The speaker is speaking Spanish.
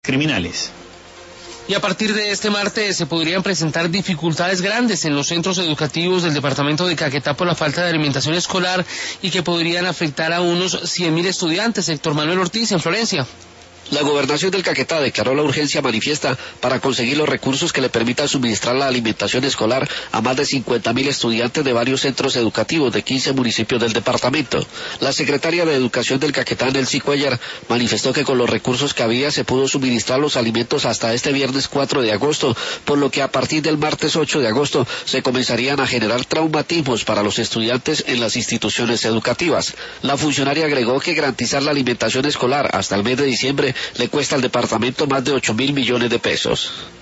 criminales. Y a partir de este martes se podrían presentar dificultades grandes en los centros educativos del departamento de Caquetá por la falta de alimentación escolar y que podrían afectar a unos 100.000 estudiantes. Héctor Manuel Ortiz, en Florencia. La gobernación del Caquetá declaró la urgencia manifiesta para conseguir los recursos que le permitan suministrar la alimentación escolar a más de 50.000 estudiantes de varios centros educativos de 15 municipios del departamento. La secretaria de Educación del Caquetá, Nelcy Cuellar, manifestó que con los recursos que había se pudo suministrar los alimentos hasta este viernes 4 de agosto, por lo que a partir del martes 8 de agosto se comenzarían a generar traumatismos para los estudiantes en las instituciones educativas. La funcionaria agregó que garantizar la alimentación escolar hasta el mes de diciembre le cuesta al departamento más de 8.000 millones de pesos.